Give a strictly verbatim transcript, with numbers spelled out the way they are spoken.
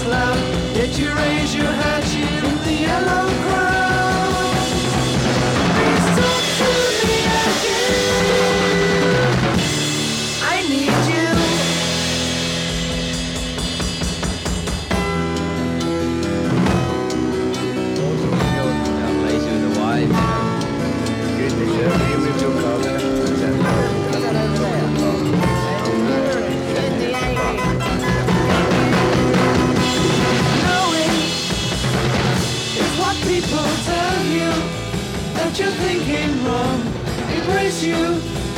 loud, yet you raise your hat in the yellow crowd. Please talk to me again. I need you. Lazy with a wife, you know. Good to hear you with your car there. Knowing is what people tell you, that you're thinking wrong. Embrace you